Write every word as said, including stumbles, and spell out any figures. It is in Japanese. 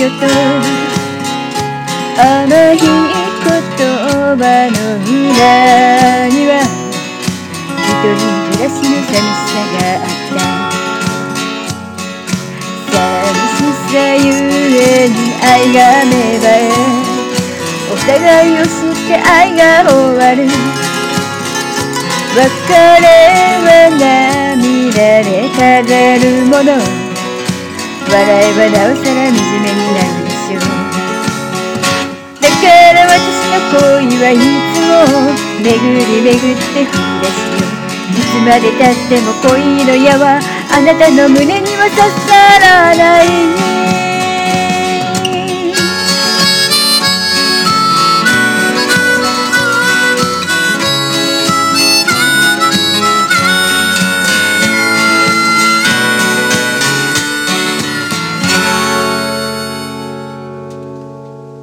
と甘い言葉の裏には一人暮らしの寂しさがあった寂しさゆえに愛が芽生えお互いを知って愛が終わる別れは涙で飾るもの笑えばなおさら惨めになるでしょうだから私の恋はいつも巡り巡って振り出しよいつまでたっても恋の矢はあなたの胸には刺さらない